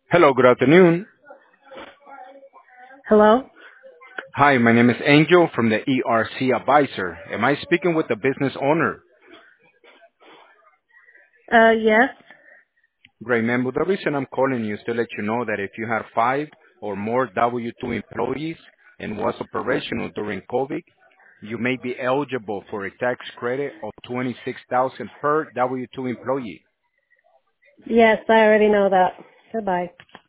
Hello, good afternoon. Hello? Hi, my name is Angel from the ERC Advisor. Am I speaking with the business owner? Yes. Great, ma'am. Well, the reason I'm calling you is to let you know that if you have 5 or more W-2 employees and was operational during COVID, you may be eligible for a tax credit of $26,000 per W-2 employee. Yes, I already know that. Goodbye.